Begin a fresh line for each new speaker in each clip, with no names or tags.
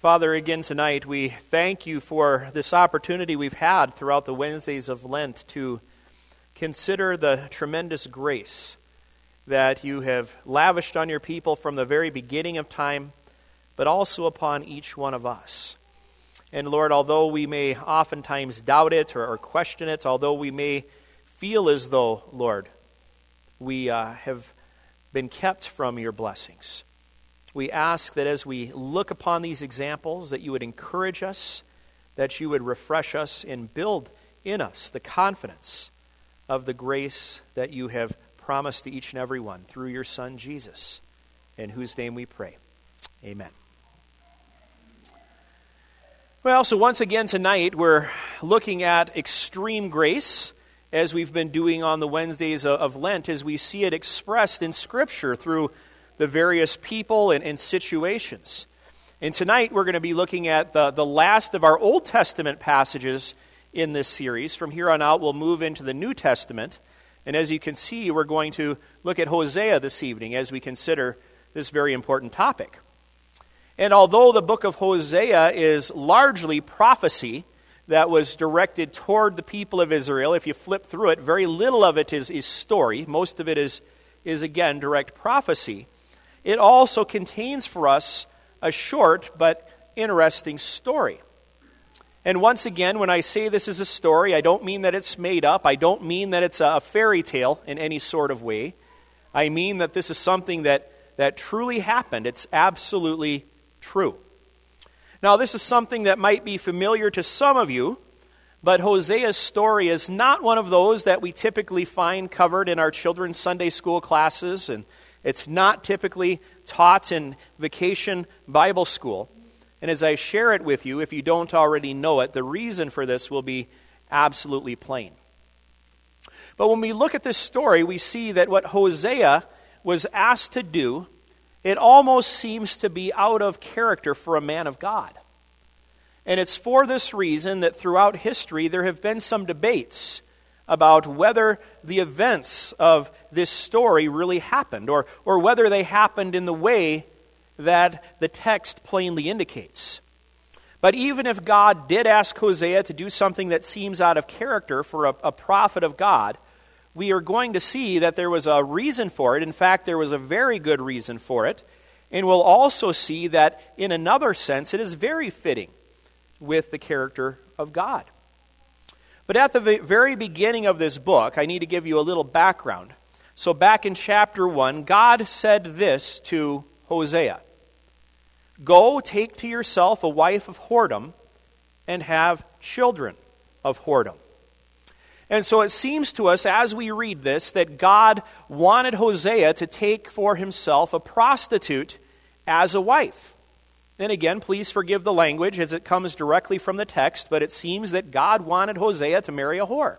Father, again tonight, we thank you for this opportunity we've had throughout the Wednesdays of Lent to consider the tremendous grace that you have lavished on your people from the very beginning of time, but also upon each one of us. And Lord, although we may oftentimes doubt it or question it, although we may feel as though, Lord, we have been kept from your blessings, we ask that as we look upon these examples, that you would encourage us, that you would refresh us and build in us the confidence of the grace that you have promised to each and every one through your Son, Jesus, in whose name we pray. Amen. Well, so once again tonight, we're looking at extreme grace, as we've been doing on the Wednesdays of Lent, as we see it expressed in Scripture through the various people and situations. And tonight we're going to be looking at the last of our Old Testament passages in this series. From here on out, we'll move into the New Testament. And as you can see, we're going to look at Hosea this evening as we consider this very important topic. And although the book of Hosea is largely prophecy that was directed toward the people of Israel, if you flip through it, very little of it is story. Most of it is again, direct prophecy. It also contains for us a short but interesting story. And once again, when I say this is a story, I don't mean that it's made up. I don't mean that it's a fairy tale in any sort of way. I mean that this is something that truly happened. It's absolutely true. Now, this is something that might be familiar to some of you, but Hosea's story is not one of those that we typically find covered in our children's Sunday school classes, and it's not typically taught in vacation Bible school. And as I share it with you, if you don't already know it, the reason for this will be absolutely plain. But when we look at this story, we see that what Hosea was asked to do, it almost seems to be out of character for a man of God. And it's for this reason that throughout history there have been some debates about whether the events of this story really happened, or whether they happened in the way that the text plainly indicates. But even if God did ask Hosea to do something that seems out of character for a prophet of God, we are going to see that there was a reason for it. In fact, there was a very good reason for it. And we'll also see that in another sense, it is very fitting with the character of God. But at the very beginning of this book, I need to give you a little background. So back in chapter 1, God said this to Hosea: "Go, take to yourself a wife of whoredom and have children of whoredom." And so it seems to us as we read this that God wanted Hosea to take for himself a prostitute as a wife. And again, please forgive the language as it comes directly from the text, but it seems that God wanted Hosea to marry a whore.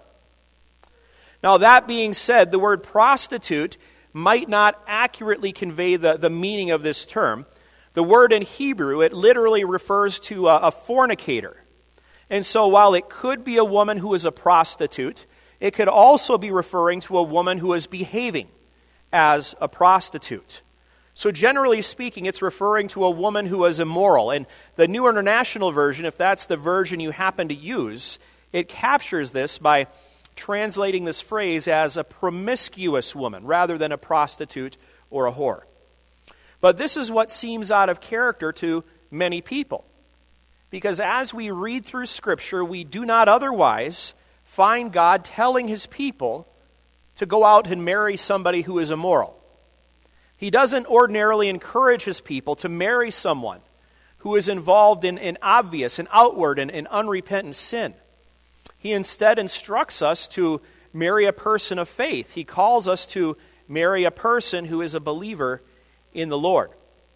Now, that being said, the word prostitute might not accurately convey the meaning of this term. The word in Hebrew, it literally refers to a fornicator. And so while it could be a woman who is a prostitute, it could also be referring to a woman who is behaving as a prostitute. So generally speaking, it's referring to a woman who is immoral. And the New International Version, if that's the version you happen to use, it captures this by translating this phrase as a promiscuous woman rather than a prostitute or a whore. But this is what seems out of character to many people. Because as we read through Scripture, we do not otherwise find God telling his people to go out and marry somebody who is immoral. He doesn't ordinarily encourage his people to marry someone who is involved in obvious and outward and unrepentant sin. He instead instructs us to marry a person of faith. He calls us to marry a person who is a believer in the Lord.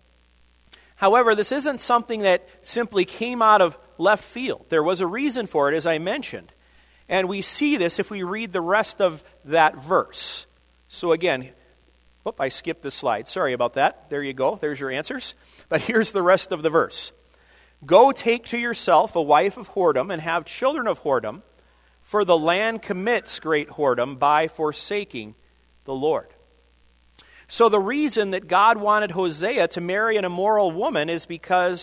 However, this isn't something that simply came out of left field. There was a reason for it, as I mentioned. And we see this if we read the rest of that verse. So again, I skipped the slide. Sorry about that. There you go. There's your answers. But here's the rest of the verse. "Go, take to yourself a wife of whoredom and have children of whoredom, for the land commits great whoredom by forsaking the Lord." So the reason that God wanted Hosea to marry an immoral woman is because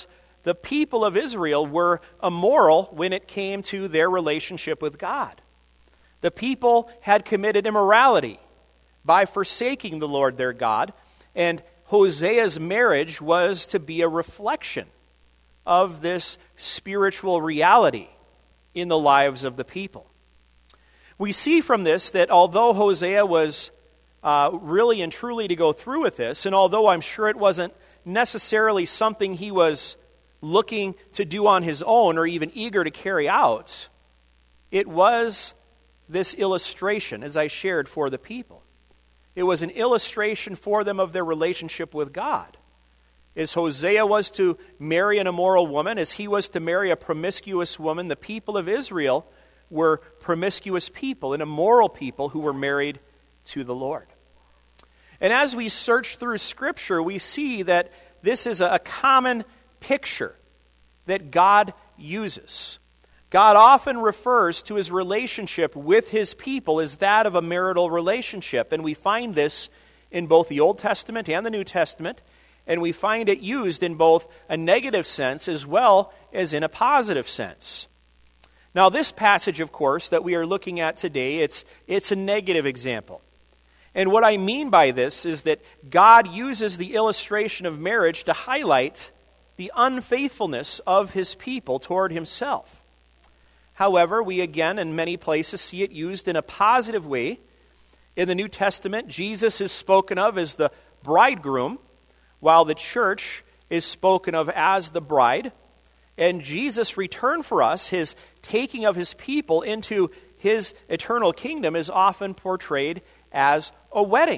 the people of Israel were immoral when it came to their relationship with God. The people had committed immorality by forsaking the Lord their God, and Hosea's marriage was to be a reflection of this spiritual reality in the lives of the people. We see from this that although Hosea was really and truly to go through with this, and although I'm sure it wasn't necessarily something he was looking to do on his own or even eager to carry out, it was this illustration, as I shared, for the people. It was an illustration for them of their relationship with God. As Hosea was to marry an immoral woman, as he was to marry a promiscuous woman, the people of Israel were promiscuous people and immoral people who were married to the Lord. And as we search through Scripture, we see that this is a common picture that God uses. God often refers to his relationship with his people as that of a marital relationship. And we find this in both the Old Testament and the New Testament. And we find it used in both a negative sense as well as in a positive sense. Now, this passage, of course, that we are looking at today, it's a negative example. And what I mean by this is that God uses the illustration of marriage to highlight the unfaithfulness of his people toward himself. However, we again in many places see it used in a positive way. In the New Testament, Jesus is spoken of as the bridegroom, while the church is spoken of as the bride. And Jesus' return for us, his taking of his people into his eternal kingdom, is often portrayed as a wedding.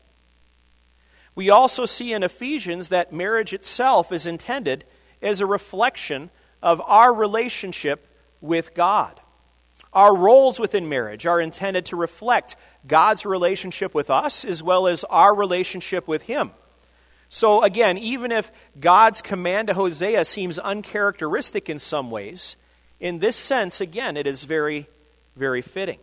We also see in Ephesians that marriage itself is intended as a reflection of our relationship with God. Our roles within marriage are intended to reflect God's relationship with us as well as our relationship with him. So again, even if God's command to Hosea seems uncharacteristic in some ways, in this sense, again, it is very, very fitting.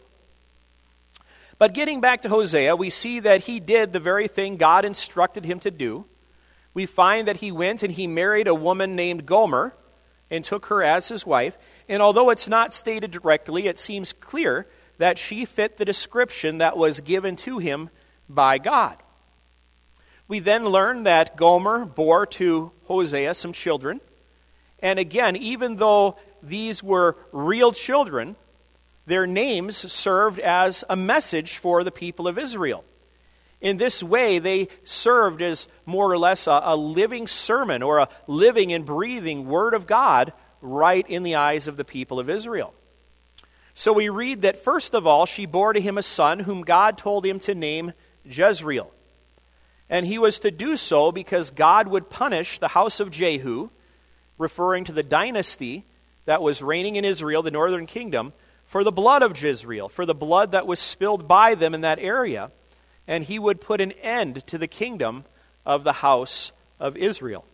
But getting back to Hosea, we see that he did the very thing God instructed him to do. We find that he went and he married a woman named Gomer and took her as his wife. And although it's not stated directly, it seems clear that she fit the description that was given to him by God. We then learn that Gomer bore to Hosea some children. And again, even though these were real children, their names served as a message for the people of Israel. In this way, they served as more or less a living sermon or a living and breathing word of God right in the eyes of the people of Israel. So we read that first of all, she bore to him a son whom God told him to name Jezreel. And he was to do so because God would punish the house of Jehu, referring to the dynasty that was reigning in Israel, the northern kingdom, for the blood of Jezreel, for the blood that was spilled by them in that area. And he would put an end to the kingdom of the house of Israel.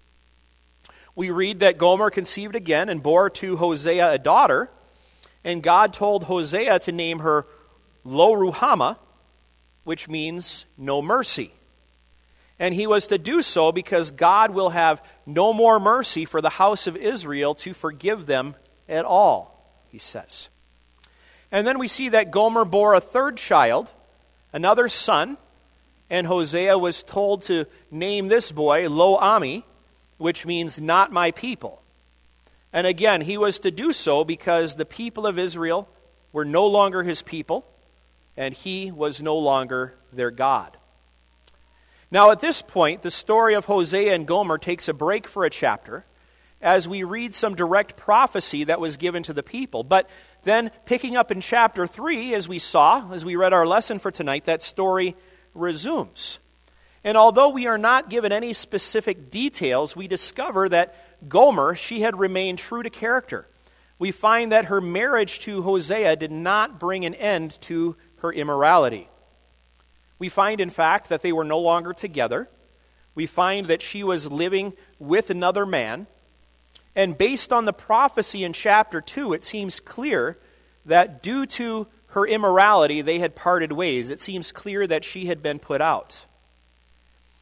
We read that Gomer conceived again and bore to Hosea a daughter. And God told Hosea to name her Lo-Ruhamah, which means no mercy. And he was to do so because God will have no more mercy for the house of Israel to forgive them at all, he says. And then we see that Gomer bore a third child, another son, and Hosea was told to name this boy Lo-Ami, which means not my people. And again, he was to do so because the people of Israel were no longer his people, and he was no longer their God. Now at this point, the story of Hosea and Gomer takes a break for a chapter as we read some direct prophecy that was given to the people. But then picking up in chapter 3, as we saw, as we read our lesson for tonight, that story resumes. And although we are not given any specific details, we discover that Gomer, she had remained true to character. We find that her marriage to Hosea did not bring an end to her immorality. We find, in fact, that they were no longer together. We find that she was living with another man. And based on the prophecy in chapter 2, it seems clear that due to her immorality, they had parted ways. It seems clear that she had been put out.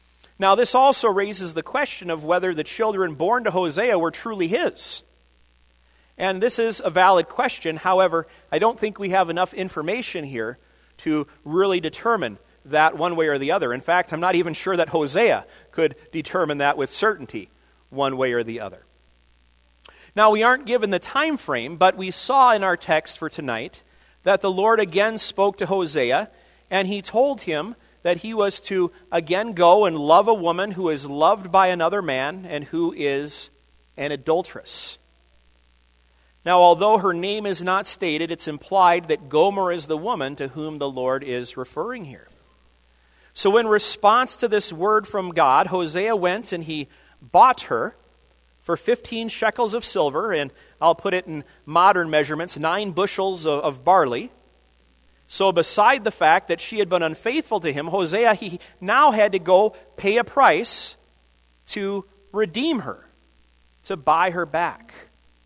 Now, this also raises the question of whether the children born to Hosea were truly his. And this is a valid question. However, I don't think we have enough information here to really determine that one way or the other. In fact, I'm not even sure that Hosea could determine that with certainty one way or the other. Now, we aren't given the time frame, but we saw in our text for tonight that the Lord again spoke to Hosea, and he told him that he was to again go and love a woman who is loved by another man and who is an adulteress. Now, although her name is not stated, it's implied that Gomer is the woman to whom the Lord is referring here. So in response to this word from God, Hosea went and he bought her for 15 shekels of silver, and I'll put it in modern measurements, 9 bushels of barley. So beside the fact that she had been unfaithful to him, Hosea, he now had to go pay a price to redeem her, to buy her back.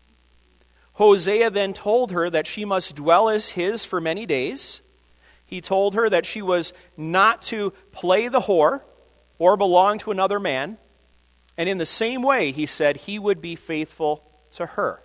Hosea then told her that she must dwell as his for many days. He told her that she was not to play the whore or belong to another man. And in the same way, he said he would be faithful to her.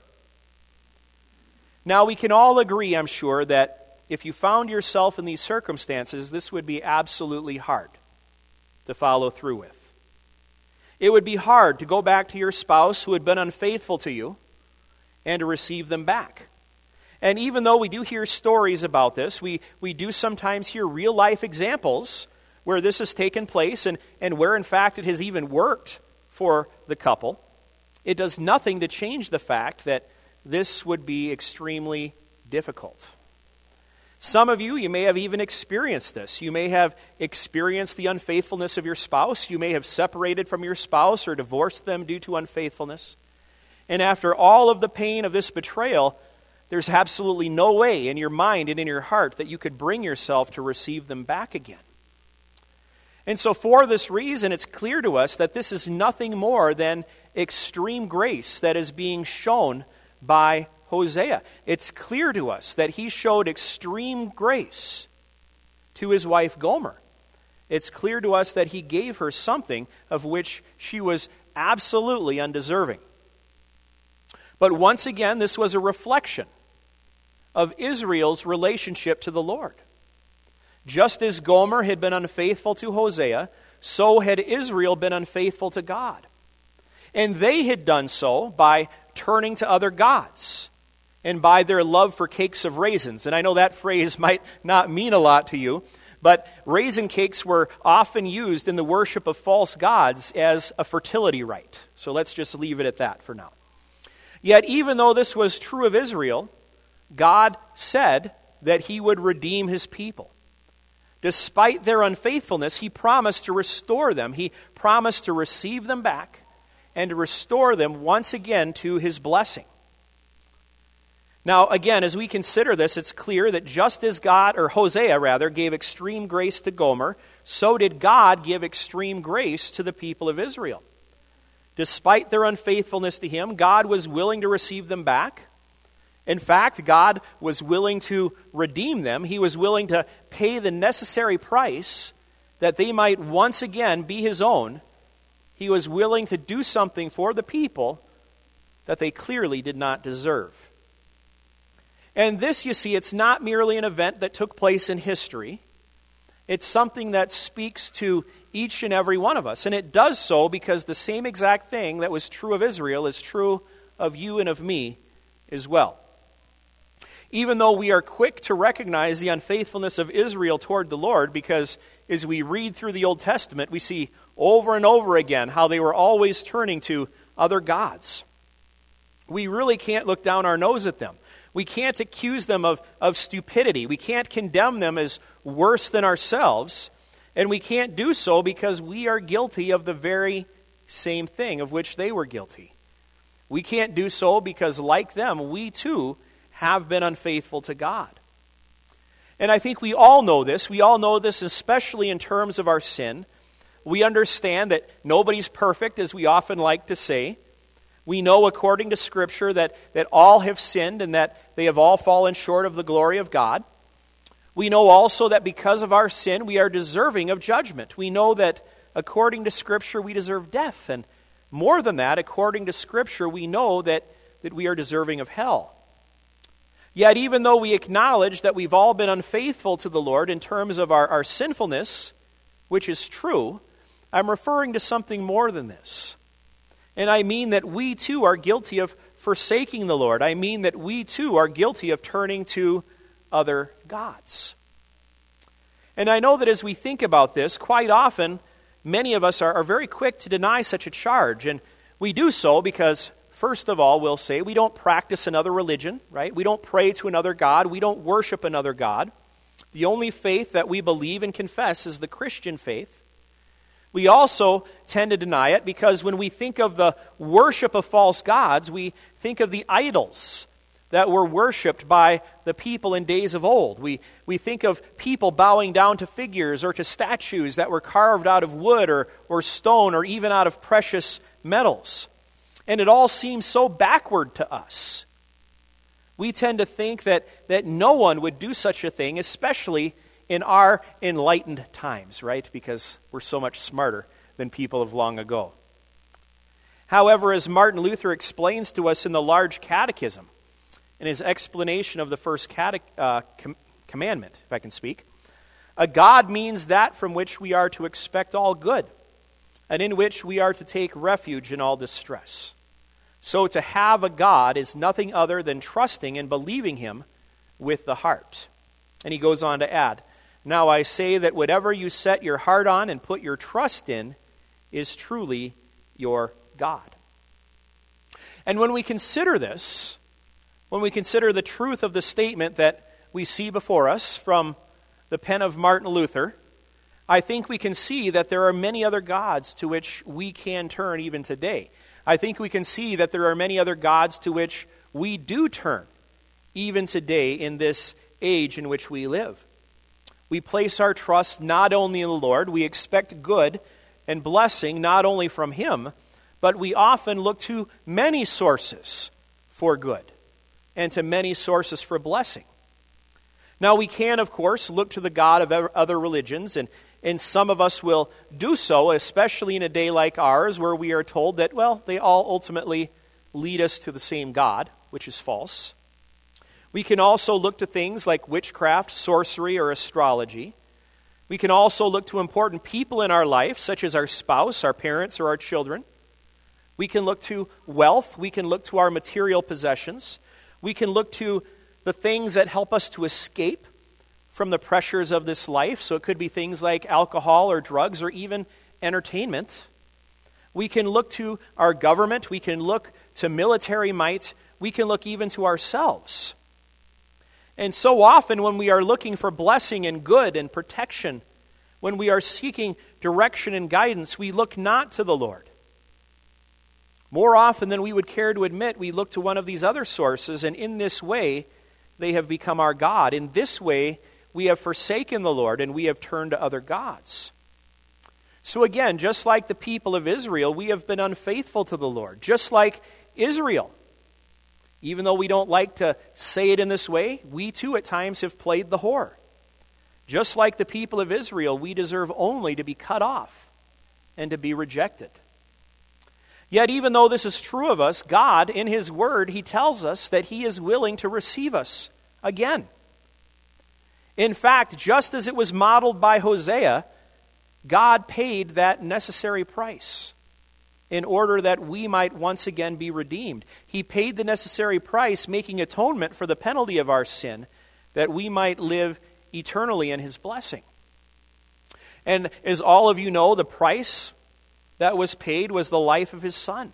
Now, we can all agree, I'm sure, that if you found yourself in these circumstances, this would be absolutely hard to follow through with. It would be hard to go back to your spouse who had been unfaithful to you and to receive them back. And even though we do hear stories about this, we do sometimes hear real-life examples where this has taken place and where, in fact, it has even worked for the couple. It does nothing to change the fact that this would be extremely difficult. Some of you may have even experienced this. You may have experienced the unfaithfulness of your spouse. You may have separated from your spouse or divorced them due to unfaithfulness. And after all of the pain of this betrayal, there's absolutely no way in your mind and in your heart that you could bring yourself to receive them back again. And so for this reason, it's clear to us that this is nothing more than extreme grace that is being shown by Hosea. It's clear to us that he showed extreme grace to his wife Gomer. It's clear to us that he gave her something of which she was absolutely undeserving. But once again, this was a reflection of Israel's relationship to the Lord. Just as Gomer had been unfaithful to Hosea, so had Israel been unfaithful to God. And they had done so by turning to other gods and by their love for cakes of raisins. And I know that phrase might not mean a lot to you, but raisin cakes were often used in the worship of false gods as a fertility rite. So let's just leave it at that for now. Yet even though this was true of Israel, God said that he would redeem his people. Despite their unfaithfulness, he promised to restore them. He promised to receive them back and to restore them once again to his blessing. Now, again, as we consider this, it's clear that just as Hosea gave extreme grace to Gomer, so did God give extreme grace to the people of Israel. Despite their unfaithfulness to him, God was willing to receive them back. In fact, God was willing to redeem them. He was willing to pay the necessary price that they might once again be his own. He was willing to do something for the people that they clearly did not deserve. And this, you see, it's not merely an event that took place in history. It's something that speaks to each and every one of us. And it does so because the same exact thing that was true of Israel is true of you and of me as well. Even though we are quick to recognize the unfaithfulness of Israel toward the Lord, because as we read through the Old Testament, we see over and over again how they were always turning to other gods. We really can't look down our nose at them. We can't accuse them of stupidity. We can't condemn them as worse than ourselves. And we can't do so because we are guilty of the very same thing of which they were guilty. We can't do so because, like them, we too have been unfaithful to God. And I think we all know this. We all know this especially in terms of our sin. We understand that nobody's perfect, as we often like to say. We know according to Scripture that all have sinned and that they have all fallen short of the glory of God. We know also that because of our sin, we are deserving of judgment. We know that according to Scripture, we deserve death. And more than that, according to Scripture, we know that we are deserving of hell. Yet even though we acknowledge that we've all been unfaithful to the Lord in terms of our sinfulness, which is true, I'm referring to something more than this. And I mean that we too are guilty of forsaking the Lord. I mean that we too are guilty of turning to other gods. And I know that as we think about this, quite often, many of us are very quick to deny such a charge. And we do so because, first of all, we'll say we don't practice another religion, right? We don't pray to another God. We don't worship another God. The only faith that we believe and confess is the Christian faith. We also tend to deny it because when we think of the worship of false gods, we think of the idols that were worshipped by the people in days of old. We think of people bowing down to figures or to statues that were carved out of wood or stone or even out of precious metals. And it all seems so backward to us. We tend to think that no one would do such a thing, especially in our enlightened times, right? Because we're so much smarter than people of long ago. However, as Martin Luther explains to us in the Large Catechism, in his explanation of the first commandment, if I can speak, a God means that from which we are to expect all good, and in which we are to take refuge in all distress. So to have a God is nothing other than trusting and believing him with the heart. And he goes on to add, now I say that whatever you set your heart on and put your trust in is truly your God. And when we consider this, when we consider the truth of the statement that we see before us from the pen of Martin Luther, I think we can see that there are many other gods to which we can turn even today. I think we can see that there are many other gods to which we do turn even today in this age in which we live. We place our trust not only in the Lord, we expect good and blessing not only from him, but we often look to many sources for good and to many sources for blessing. Now we can, of course, look to the God of other religions, and some of us will do so, especially in a day like ours where we are told that, well, they all ultimately lead us to the same God, which is false. We can also look to things like witchcraft, sorcery, or astrology. We can also look to important people in our life, such as our spouse, our parents, or our children. We can look to wealth. We can look to our material possessions. We can look to the things that help us to escape from the pressures of this life. So it could be things like alcohol or drugs or even entertainment. We can look to our government. We can look to military might. We can look even to ourselves. And so often when we are looking for blessing and good and protection, when we are seeking direction and guidance, we look not to the Lord. More often than we would care to admit, we look to one of these other sources, and in this way, they have become our God. In this way, we have forsaken the Lord, and we have turned to other gods. So again, just like the people of Israel, we have been unfaithful to the Lord. Just like Israel. Even though we don't like to say it in this way, we too at times have played the whore. Just like the people of Israel, we deserve only to be cut off and to be rejected. Yet even though this is true of us, God, in his word, he tells us that he is willing to receive us again. In fact, just as it was modeled by Hosea, God paid that necessary price in order that we might once again be redeemed. He paid the necessary price, making atonement for the penalty of our sin, that we might live eternally in his blessing. And as all of you know, the price that was paid was the life of his Son.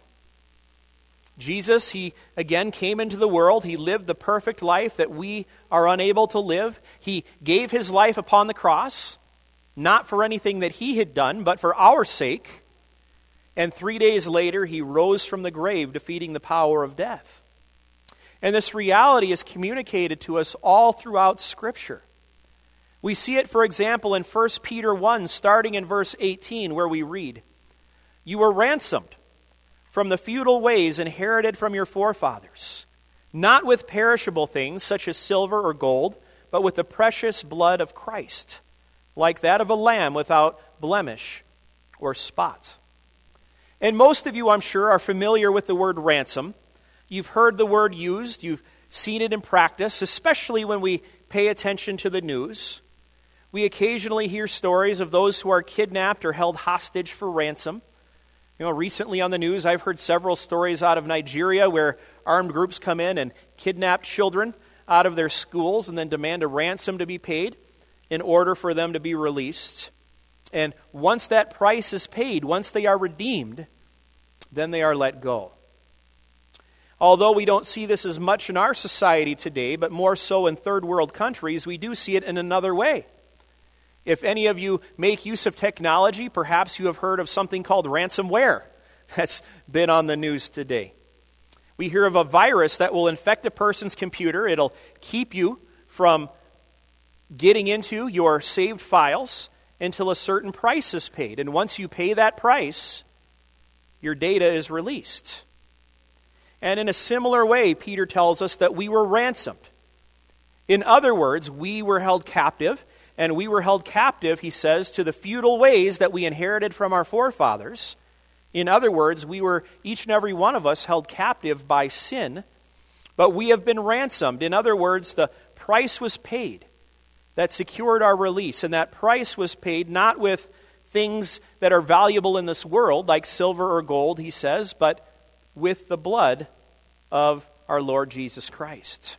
Jesus, he again came into the world. He lived the perfect life that we are unable to live. He gave his life upon the cross, not for anything that he had done, but for our sake. And 3 days later, he rose from the grave, defeating the power of death. And this reality is communicated to us all throughout Scripture. We see it, for example, in 1 Peter 1, starting in verse 18, where we read, "You were ransomed from the futile ways inherited from your forefathers, not with perishable things such as silver or gold, but with the precious blood of Christ, like that of a lamb without blemish or spot. And most of you, I'm sure, are familiar with the word ransom. You've heard the word used. You've seen it in practice, especially when we pay attention to the news. We occasionally hear stories of those who are kidnapped or held hostage for ransom. Recently on the news, I've heard several stories out of Nigeria where armed groups come in and kidnap children out of their schools and then demand a ransom to be paid in order for them to be released. And once that price is paid, once they are redeemed, then they are let go. Although we don't see this as much in our society today, but more so in third world countries, we do see it in another way. If any of you make use of technology, perhaps you have heard of something called ransomware that's been on the news today. We hear of a virus that will infect a person's computer. It'll keep you from getting into your saved files until a certain price is paid. And once you pay that price, your data is released. And in a similar way, Peter tells us that we were ransomed. In other words, we were held captive. And we were held captive, he says, to the feudal ways that we inherited from our forefathers. In other words, we were, each and every one of us, held captive by sin. But we have been ransomed. In other words, the price was paid that secured our release. And that price was paid not with things that are valuable in this world, like silver or gold, he says, but with the blood of our Lord Jesus Christ.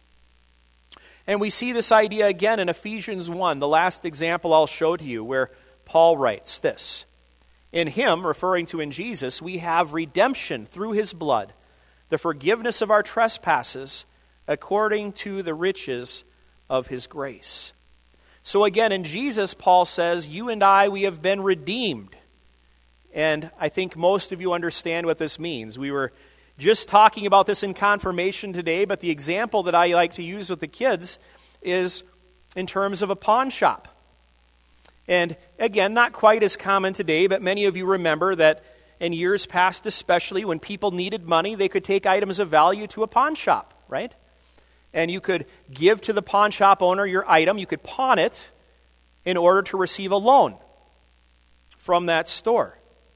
And we see this idea again in Ephesians 1, the last example I'll show to you, where Paul writes this. In him, referring to in Jesus, we have redemption through his blood, the forgiveness of our trespasses, according to the riches of his grace. So again, in Jesus, Paul says, you and I, we have been redeemed. And I think most of you understand what this means. We were just talking about this in confirmation today, but the example that I like to use with the kids is in terms of a pawn shop. And again, not quite as common today, but many of you remember that in years past especially, when people needed money, they could take items of value to a pawn shop, right? And you could give to the pawn shop owner your item, you could pawn it in order to receive a loan from that store.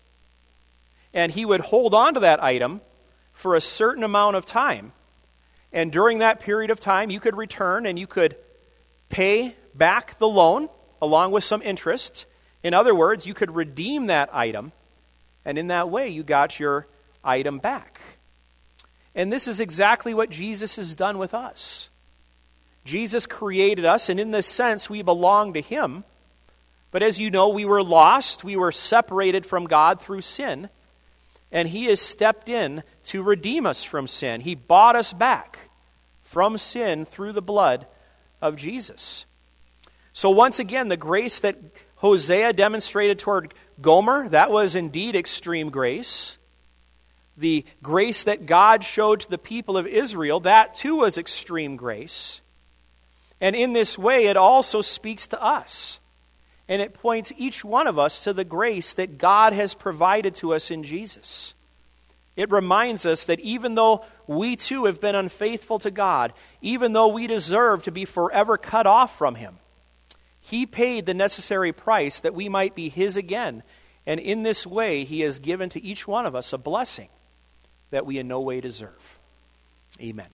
And he would hold on to that item for a certain amount of time. And during that period of time, you could return and you could pay back the loan along with some interest. In other words, you could redeem that item, and in that way, you got your item back. And this is exactly what Jesus has done with us. Jesus created us, and in this sense, we belong to him. But as you know, we were lost. We were separated from God through sin. And he has stepped in to redeem us from sin. He bought us back from sin through the blood of Jesus. So once again, the grace that Hosea demonstrated toward Gomer, that was indeed extreme grace. The grace that God showed to the people of Israel, that too was extreme grace. And in this way, it also speaks to us. And it points each one of us to the grace that God has provided to us in Jesus. It reminds us that even though we too have been unfaithful to God, even though we deserve to be forever cut off from him, he paid the necessary price that we might be his again. And in this way, he has given to each one of us a blessing that we in no way deserve. Amen.